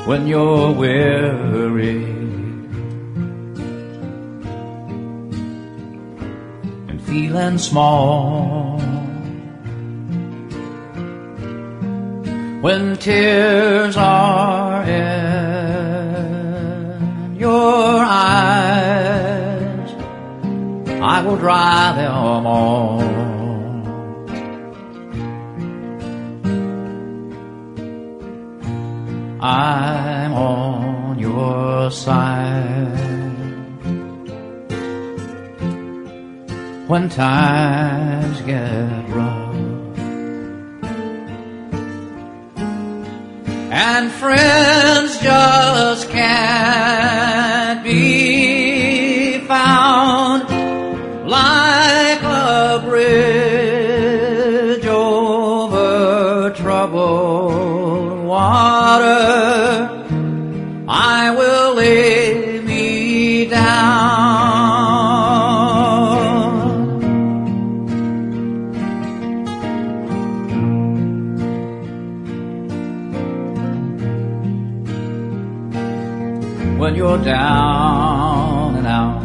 when you're weary and feeling small, when tears are in your eyes, I will dry them all. I'm on your side when times get rough and friends just can't be found, like a bridge over troubled water. I will lay me down. When you're down and out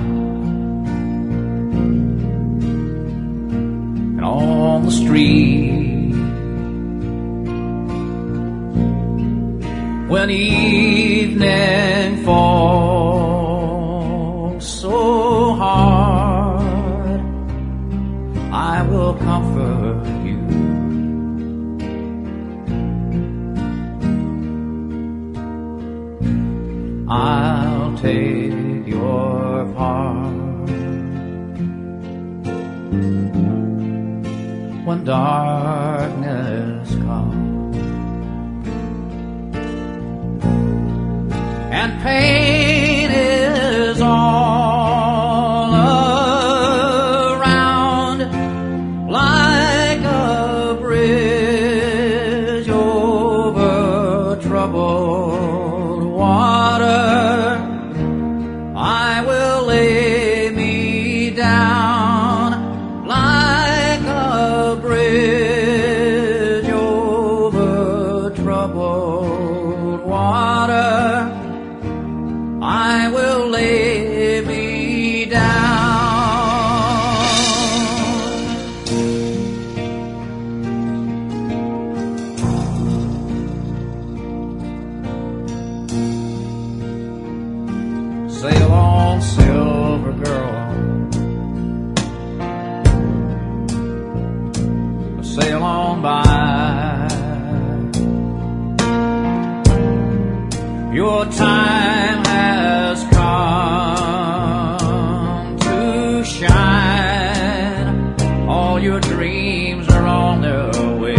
and on the street, when evening falls so hard, I will comfort you. I'll take your part when darkness comes and pain is all around, like a bridge over troubled water. I will lay me down, like a bridge over troubled water. I will lay me down. Sail on, silver girl, sail on by. Your time has come to shine. All your dreams are on their way.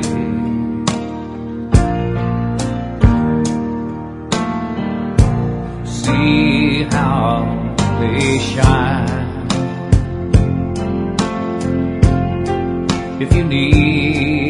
See how they shine. If you need